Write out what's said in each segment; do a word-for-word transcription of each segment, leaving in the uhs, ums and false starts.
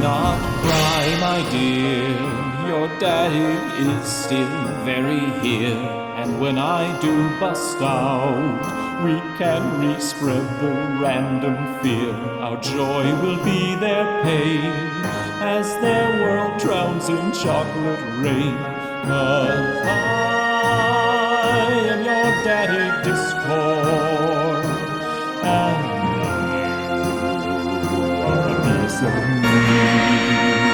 not cry, my dear. Your daddy is still very here. And when I do bust out, we can re-spread the random fear. Our joy will be their pain as their world drowns in chocolate rain. 'Cause I am your daddy Discord, and you are a piece of me.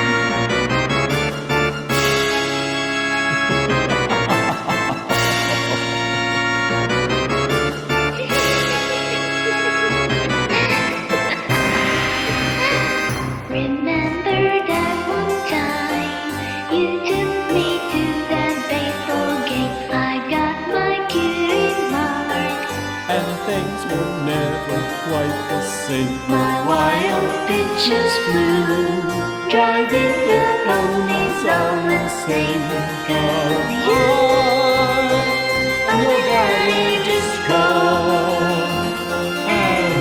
Remember that one time you took me to that baseball game? I got my cutie mark, And things were never quite the same. my wild pictures flew, driving the ponies all insane. 'Cause you I'm your daddy Discord, and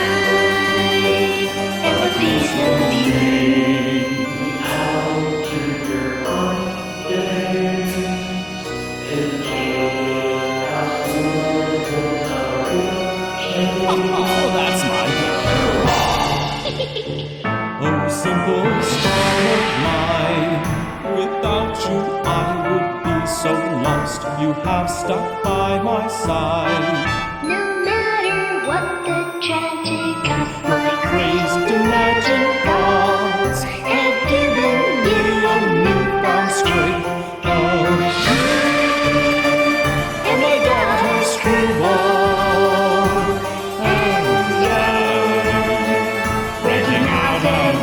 I am a piece of you. oh, that's my girl. Oh, simple star of mine, without you I would be so lost. You have stuck by my side. No matter what the tragic cost, my Crazed imagined thoughts have given me a newfound strength. 'Cause you are my daughter's true love, and I'm breaking out of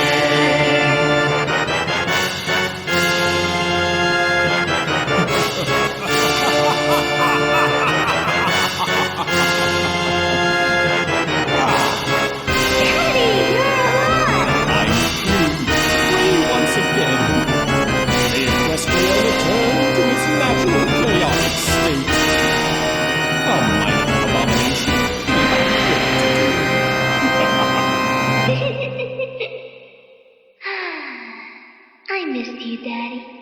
I'm free, free once again. The Equestria returned to its natural chaotic state. A minor abomination. I missed you, Daddy.